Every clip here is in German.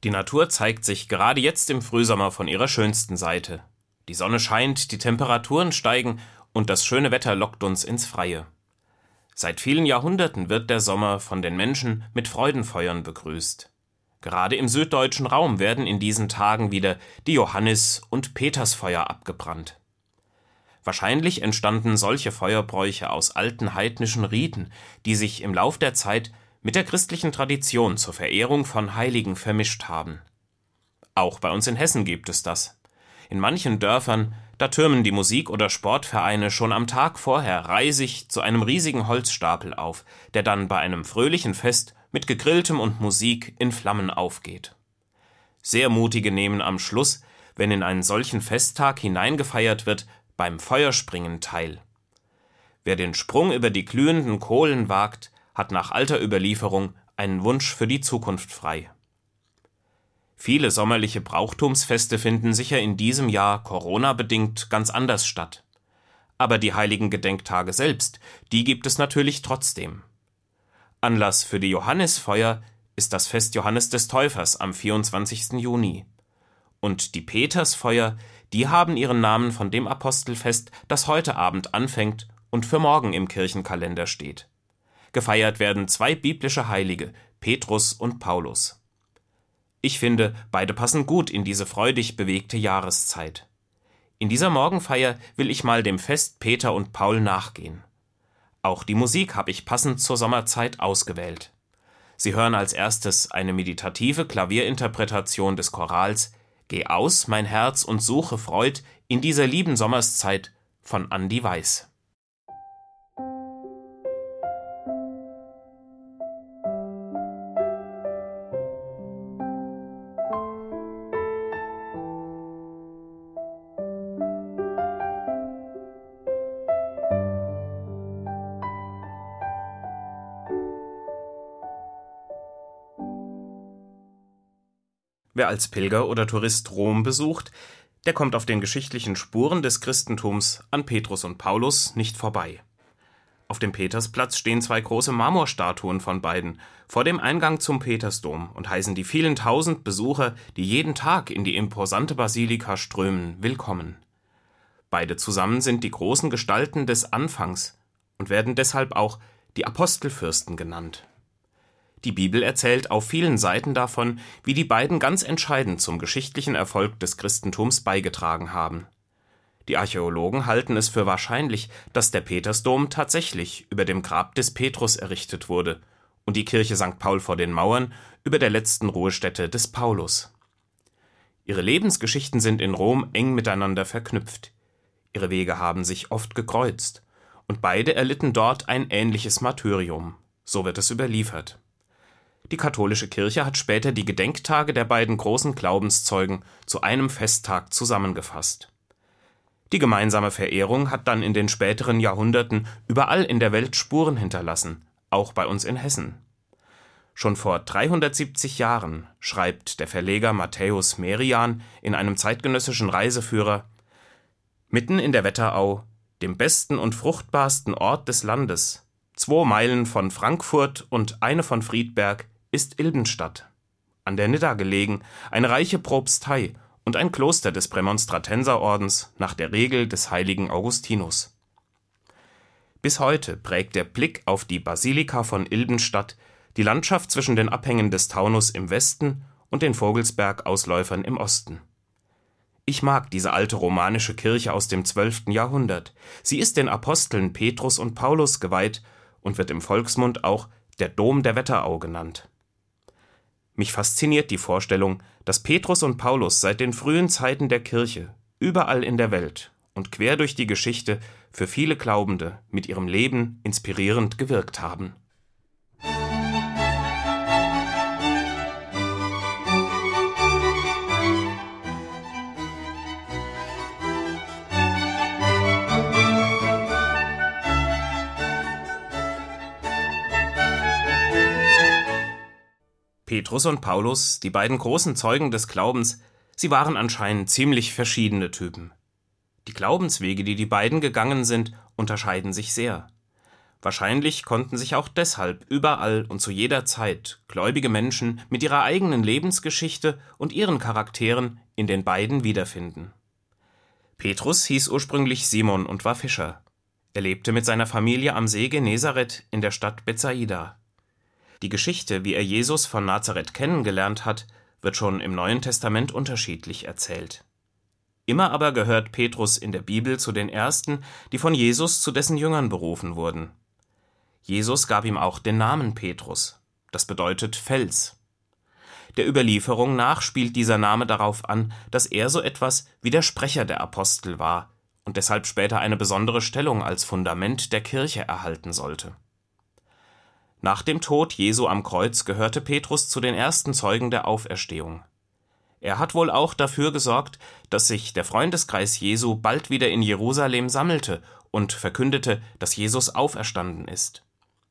Die Natur zeigt sich gerade jetzt im Frühsommer von ihrer schönsten Seite. Die Sonne scheint, die Temperaturen steigen und das schöne Wetter lockt uns ins Freie. Seit vielen Jahrhunderten wird der Sommer von den Menschen mit Freudenfeuern begrüßt. Gerade im süddeutschen Raum werden in diesen Tagen wieder die Johannis- und Petersfeuer abgebrannt. Wahrscheinlich entstanden solche Feuerbräuche aus alten heidnischen Riten, die sich im Lauf der Zeit mit der christlichen Tradition zur Verehrung von Heiligen vermischt haben. Auch bei uns in Hessen gibt es das. In manchen Dörfern, da türmen die Musik- oder Sportvereine schon am Tag vorher reisig zu einem riesigen Holzstapel auf, der dann bei einem fröhlichen Fest mit Gegrilltem und Musik in Flammen aufgeht. Sehr Mutige nehmen am Schluss, wenn in einen solchen Festtag hineingefeiert wird, beim Feuerspringen teil. Wer den Sprung über die glühenden Kohlen wagt, hat nach alter Überlieferung einen Wunsch für die Zukunft frei. Viele sommerliche Brauchtumsfeste finden sicher in diesem Jahr Corona-bedingt ganz anders statt. Aber die heiligen Gedenktage selbst, die gibt es natürlich trotzdem. Anlass für die Johannisfeuer ist das Fest Johannes des Täufers am 24. Juni. Und die Petersfeuer, die haben ihren Namen von dem Apostelfest, das heute Abend anfängt und für morgen im Kirchenkalender steht. Gefeiert werden zwei biblische Heilige, Petrus und Paulus. Ich finde, beide passen gut in diese freudig bewegte Jahreszeit. In dieser Morgenfeier will ich mal dem Fest Peter und Paul nachgehen. Auch die Musik habe ich passend zur Sommerzeit ausgewählt. Sie hören als erstes eine meditative Klavierinterpretation des Chorals »Geh aus, mein Herz, und suche Freud in dieser lieben Sommerszeit« von Andi Weiß. Wer als Pilger oder Tourist Rom besucht, der kommt auf den geschichtlichen Spuren des Christentums an Petrus und Paulus nicht vorbei. Auf dem Petersplatz stehen zwei große Marmorstatuen von beiden vor dem Eingang zum Petersdom und heißen die vielen tausend Besucher, die jeden Tag in die imposante Basilika strömen, willkommen. Beide zusammen sind die großen Gestalten des Anfangs und werden deshalb auch die Apostelfürsten genannt. Die Bibel erzählt auf vielen Seiten davon, wie die beiden ganz entscheidend zum geschichtlichen Erfolg des Christentums beigetragen haben. Die Archäologen halten es für wahrscheinlich, dass der Petersdom tatsächlich über dem Grab des Petrus errichtet wurde und die Kirche St. Paul vor den Mauern über der letzten Ruhestätte des Paulus. Ihre Lebensgeschichten sind in Rom eng miteinander verknüpft. Ihre Wege haben sich oft gekreuzt und beide erlitten dort ein ähnliches Martyrium. So wird es überliefert. Die katholische Kirche hat später die Gedenktage der beiden großen Glaubenszeugen zu einem Festtag zusammengefasst. Die gemeinsame Verehrung hat dann in den späteren Jahrhunderten überall in der Welt Spuren hinterlassen, auch bei uns in Hessen. Schon vor 370 Jahren schreibt der Verleger Matthäus Merian in einem zeitgenössischen Reiseführer: Mitten in der Wetterau, dem besten und fruchtbarsten Ort des Landes, 2 Meilen von Frankfurt und eine von Friedberg, ist Ilbenstadt. An der Nidda gelegen, eine reiche Propstei und ein Kloster des Prämonstratenserordens nach der Regel des heiligen Augustinus. Bis heute prägt der Blick auf die Basilika von Ilbenstadt die Landschaft zwischen den Abhängen des Taunus im Westen und den Vogelsberg-Ausläufern im Osten. Ich mag diese alte romanische Kirche aus dem 12. Jahrhundert. Sie ist den Aposteln Petrus und Paulus geweiht und wird im Volksmund auch der Dom der Wetterau genannt. Mich fasziniert die Vorstellung, dass Petrus und Paulus seit den frühen Zeiten der Kirche überall in der Welt und quer durch die Geschichte für viele Glaubende mit ihrem Leben inspirierend gewirkt haben. Petrus und Paulus, die beiden großen Zeugen des Glaubens, sie waren anscheinend ziemlich verschiedene Typen. Die Glaubenswege, die die beiden gegangen sind, unterscheiden sich sehr. Wahrscheinlich konnten sich auch deshalb überall und zu jeder Zeit gläubige Menschen mit ihrer eigenen Lebensgeschichte und ihren Charakteren in den beiden wiederfinden. Petrus hieß ursprünglich Simon und war Fischer. Er lebte mit seiner Familie am See Genezareth in der Stadt Bethsaida. Die Geschichte, wie er Jesus von Nazareth kennengelernt hat, wird schon im Neuen Testament unterschiedlich erzählt. Immer aber gehört Petrus in der Bibel zu den Ersten, die von Jesus zu dessen Jüngern berufen wurden. Jesus gab ihm auch den Namen Petrus. Das bedeutet Fels. Der Überlieferung nach spielt dieser Name darauf an, dass er so etwas wie der Sprecher der Apostel war und deshalb später eine besondere Stellung als Fundament der Kirche erhalten sollte. Nach dem Tod Jesu am Kreuz gehörte Petrus zu den ersten Zeugen der Auferstehung. Er hat wohl auch dafür gesorgt, dass sich der Freundeskreis Jesu bald wieder in Jerusalem sammelte und verkündete, dass Jesus auferstanden ist.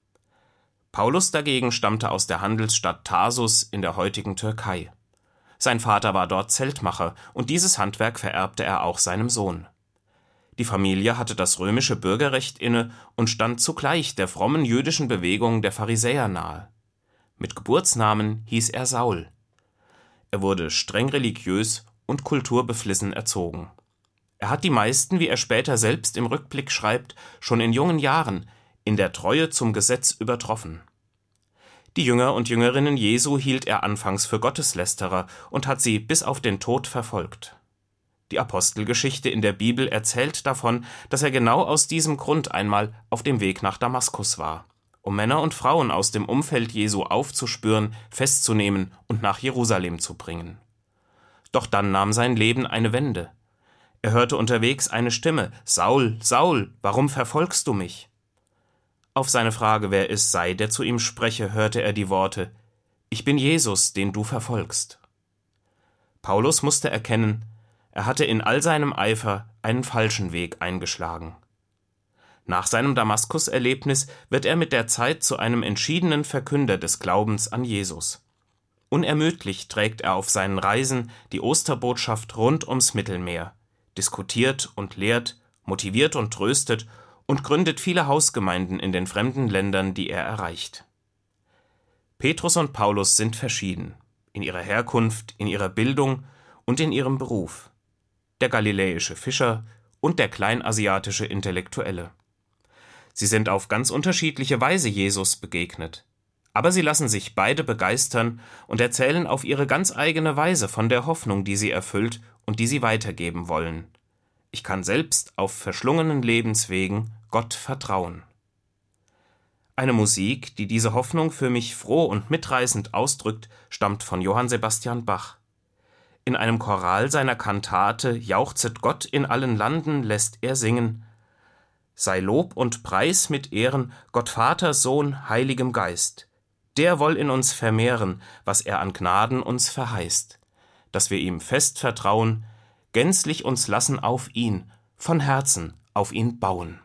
Paulus dagegen stammte aus der Handelsstadt Tarsus in der heutigen Türkei. Sein Vater war dort Zeltmacher und dieses Handwerk vererbte er auch seinem Sohn. Die Familie hatte das römische Bürgerrecht inne und stand zugleich der frommen jüdischen Bewegung der Pharisäer nahe. Mit Geburtsnamen hieß er Saul. Er wurde streng religiös und kulturbeflissen erzogen. Er hat die meisten, wie er später selbst im Rückblick schreibt, schon in jungen Jahren in der Treue zum Gesetz übertroffen. Die Jünger und Jüngerinnen Jesu hielt er anfangs für Gotteslästerer und hat sie bis auf den Tod verfolgt. Die Apostelgeschichte in der Bibel erzählt davon, dass er genau aus diesem Grund einmal auf dem Weg nach Damaskus war, um Männer und Frauen aus dem Umfeld Jesu aufzuspüren, festzunehmen und nach Jerusalem zu bringen. Doch dann nahm sein Leben eine Wende. Er hörte unterwegs eine Stimme: »Saul, Saul, warum verfolgst du mich?« Auf seine Frage, wer es sei, der zu ihm spreche, hörte er die Worte: »Ich bin Jesus, den du verfolgst.« Paulus musste erkennen, er hatte in all seinem Eifer einen falschen Weg eingeschlagen. Nach seinem Damaskus-Erlebnis wird er mit der Zeit zu einem entschiedenen Verkünder des Glaubens an Jesus. Unermüdlich trägt er auf seinen Reisen die Osterbotschaft rund ums Mittelmeer, diskutiert und lehrt, motiviert und tröstet und gründet viele Hausgemeinden in den fremden Ländern, die er erreicht. Petrus und Paulus sind verschieden, in ihrer Herkunft, in ihrer Bildung und in ihrem Beruf. Der galiläische Fischer und der kleinasiatische Intellektuelle. Sie sind auf ganz unterschiedliche Weise Jesus begegnet. Aber sie lassen sich beide begeistern und erzählen auf ihre ganz eigene Weise von der Hoffnung, die sie erfüllt und die sie weitergeben wollen. Ich kann selbst auf verschlungenen Lebenswegen Gott vertrauen. Eine Musik, die diese Hoffnung für mich froh und mitreißend ausdrückt, stammt von Johann Sebastian Bach. In einem Choral seiner Kantate »Jauchzet Gott in allen Landen« lässt er singen: »Sei Lob und Preis mit Ehren Gott Vater, Sohn, Heiligem Geist. Der woll in uns vermehren, was er an Gnaden uns verheißt, dass wir ihm fest vertrauen, gänzlich uns lassen auf ihn, von Herzen auf ihn bauen.«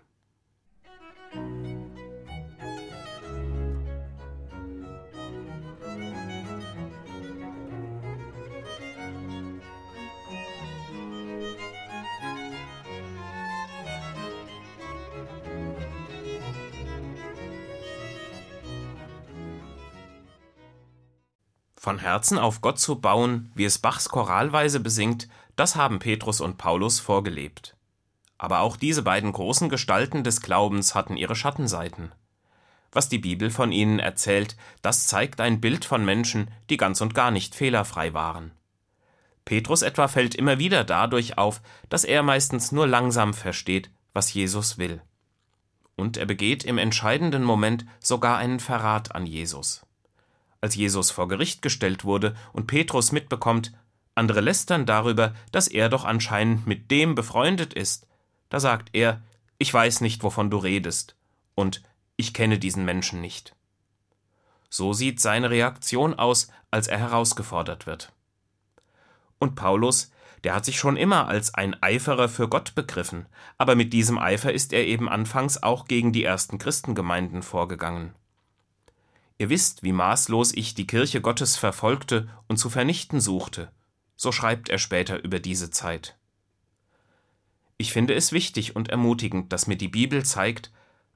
Von Herzen auf Gott zu bauen, wie es Bachs Choralweise besingt, das haben Petrus und Paulus vorgelebt. Aber auch diese beiden großen Gestalten des Glaubens hatten ihre Schattenseiten. Was die Bibel von ihnen erzählt, das zeigt ein Bild von Menschen, die ganz und gar nicht fehlerfrei waren. Petrus etwa fällt immer wieder dadurch auf, dass er meistens nur langsam versteht, was Jesus will. Und er begeht im entscheidenden Moment sogar einen Verrat an Jesus. Als Jesus vor Gericht gestellt wurde und Petrus mitbekommt, andere lästern darüber, dass er doch anscheinend mit dem befreundet ist, da sagt er: »Ich weiß nicht, wovon du redest« und »Ich kenne diesen Menschen nicht«. So sieht seine Reaktion aus, als er herausgefordert wird. Und Paulus, der hat sich schon immer als ein Eiferer für Gott begriffen, aber mit diesem Eifer ist er eben anfangs auch gegen die ersten Christengemeinden vorgegangen. Ihr wisst, wie maßlos ich die Kirche Gottes verfolgte und zu vernichten suchte. So schreibt er später über diese Zeit. Ich finde es wichtig und ermutigend, dass mir die Bibel zeigt,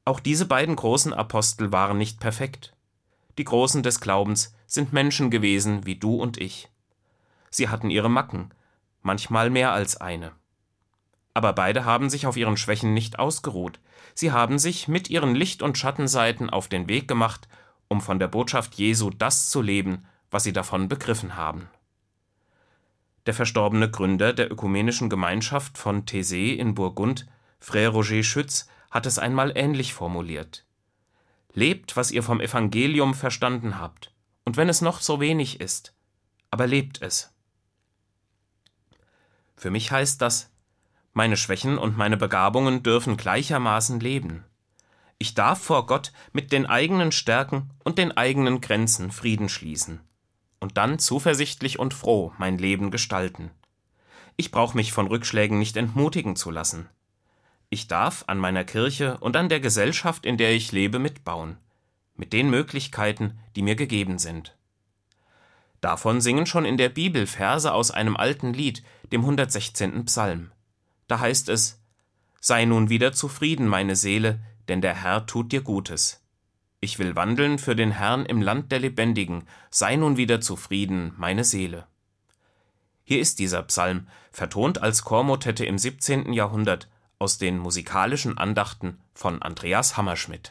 Auch diese beiden großen Apostel waren nicht perfekt. Die Großen des Glaubens sind Menschen gewesen wie du und ich. Sie hatten ihre Macken, manchmal mehr als eine. Aber beide haben sich auf ihren Schwächen nicht ausgeruht. Sie haben sich mit ihren Licht- und Schattenseiten auf den Weg gemacht, um von der Botschaft Jesu das zu leben, was sie davon begriffen haben. Der verstorbene Gründer der Ökumenischen Gemeinschaft von Taizé in Burgund, Frère Roger Schütz, hat es einmal ähnlich formuliert: Lebt, was ihr vom Evangelium verstanden habt, und wenn es noch so wenig ist, aber lebt es. Für mich heißt das, meine Schwächen und meine Begabungen dürfen gleichermaßen leben. Ich darf vor Gott mit den eigenen Stärken und den eigenen Grenzen Frieden schließen und dann zuversichtlich und froh mein Leben gestalten. Ich brauche mich von Rückschlägen nicht entmutigen zu lassen. Ich darf an meiner Kirche und an der Gesellschaft, in der ich lebe, mitbauen, mit den Möglichkeiten, die mir gegeben sind. Davon singen schon in der Bibel Verse aus einem alten Lied, dem 116. Psalm. Da heißt es: Sei nun wieder zufrieden, meine Seele, denn der Herr tut dir Gutes. Ich will wandeln für den Herrn im Land der Lebendigen, sei nun wieder zufrieden, meine Seele. Hier ist dieser Psalm, vertont als Chormotette im 17. Jahrhundert, aus den musikalischen Andachten von Andreas Hammerschmidt.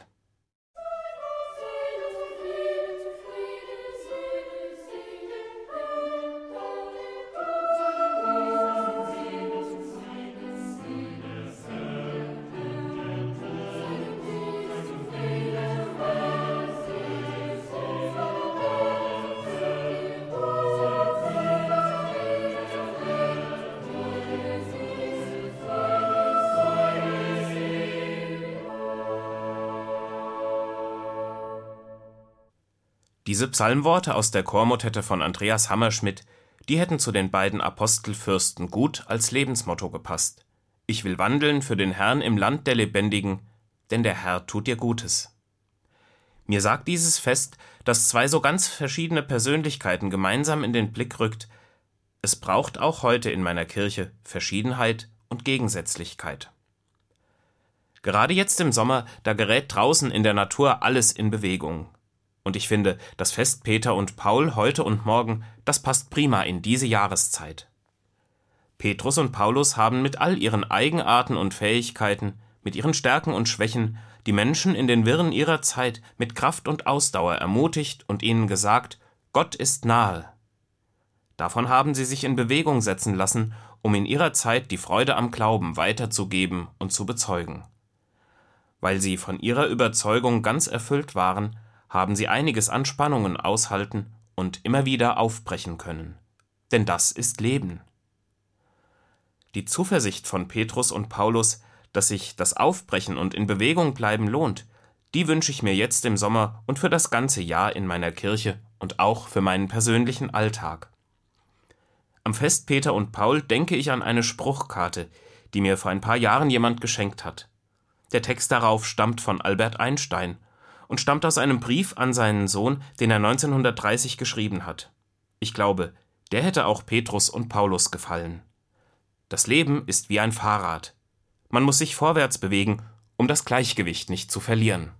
Diese Psalmworte aus der Chormotette von Andreas Hammerschmidt, die hätten zu den beiden Apostelfürsten gut als Lebensmotto gepasst. Ich will wandeln für den Herrn im Land der Lebendigen, denn der Herr tut dir Gutes. Mir sagt dieses Fest, dass zwei so ganz verschiedene Persönlichkeiten gemeinsam in den Blick rückt. Es braucht auch heute in meiner Kirche Verschiedenheit und Gegensätzlichkeit. Gerade jetzt im Sommer, da gerät draußen in der Natur alles in Bewegung. Und ich finde, das Fest Peter und Paul heute und morgen, das passt prima in diese Jahreszeit. Petrus und Paulus haben mit all ihren Eigenarten und Fähigkeiten, mit ihren Stärken und Schwächen, die Menschen in den Wirren ihrer Zeit mit Kraft und Ausdauer ermutigt und ihnen gesagt: Gott ist nahe. Davon haben sie sich in Bewegung setzen lassen, um in ihrer Zeit die Freude am Glauben weiterzugeben und zu bezeugen. Weil sie von ihrer Überzeugung ganz erfüllt waren, haben sie einiges an Spannungen aushalten und immer wieder aufbrechen können. Denn das ist Leben. Die Zuversicht von Petrus und Paulus, dass sich das Aufbrechen und in Bewegung bleiben lohnt, die wünsche ich mir jetzt im Sommer und für das ganze Jahr in meiner Kirche und auch für meinen persönlichen Alltag. Am Fest Peter und Paul denke ich an eine Spruchkarte, die mir vor ein paar Jahren jemand geschenkt hat. Der Text darauf stammt von Albert Einstein und stammt aus einem Brief an seinen Sohn, den er 1930 geschrieben hat. Ich glaube, der hätte auch Petrus und Paulus gefallen. Das Leben ist wie ein Fahrrad. Man muss sich vorwärts bewegen, um das Gleichgewicht nicht zu verlieren.